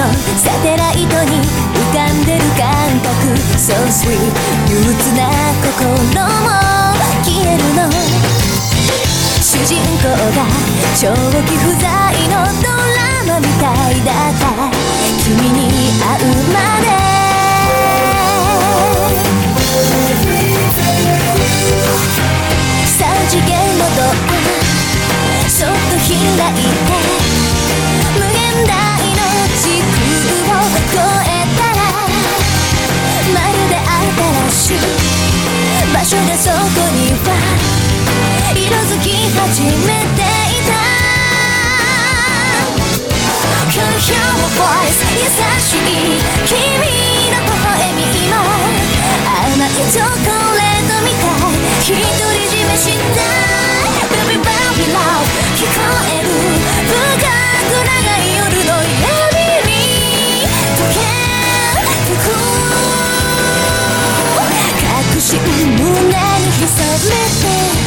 サテライトに浮かんでる感覚 So sweet 憂鬱な心も消えるの。主人公が長期不在のドラマみたいだった君に会うまで。3次元のドアそっと開いて無限大の時空を越えたらまるで新しい場所がそこには色づき始めていた。 Can you hear my voice 優しい君の微笑みも甘いチョコレートみたい独り占めしたい Baby baby love 聞こえる深く長い夜の闇に溶けてく確信胸に潜めて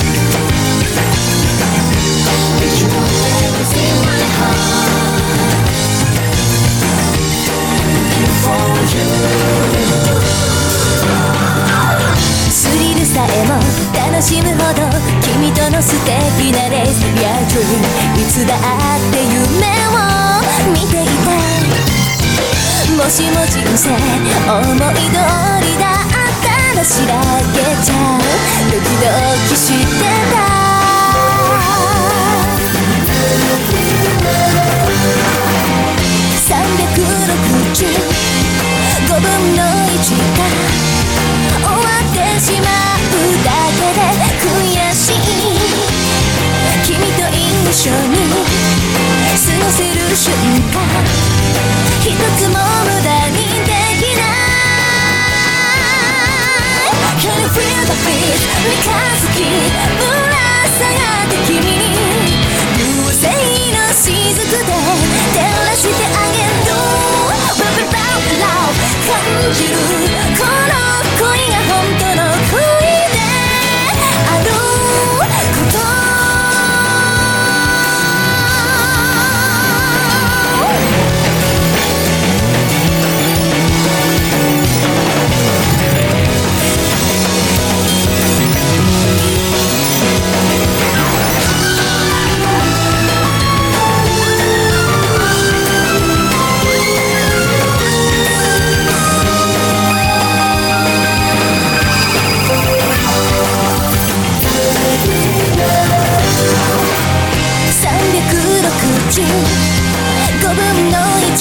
スリルさえも楽しむほど君との素敵なレース Your dream いつだって夢を見ていた。もしも人生思い通りだったらしらけちゃうドキドキしてた。365分の1が終わってしまうだけで悔しい君と一緒に過ごせる瞬間一つも無駄にできない Can you feel the beat 三日月ぶら下がって君に流星の雫で照らしてあげるBaby baby love 感じるこの恋が本当の恋であること5分の1が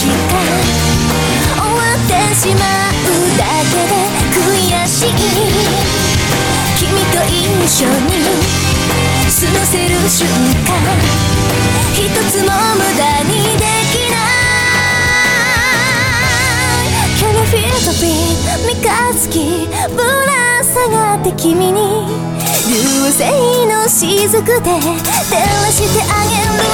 終わってしまうだけで悔しい君と一緒に過ごせる瞬間一つも無駄にできない Can you feel the beat 三日月ぶら下がって君に流星の雫で照らしてあげる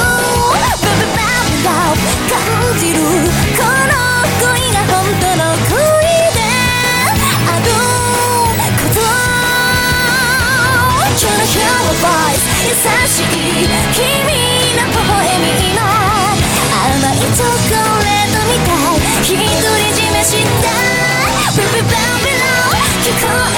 感じるこの恋が本当の恋であること Can you hear my voice 優しい君の微笑みの甘いチョコレートみたい独り占めしたい Baby baby love 聞こえ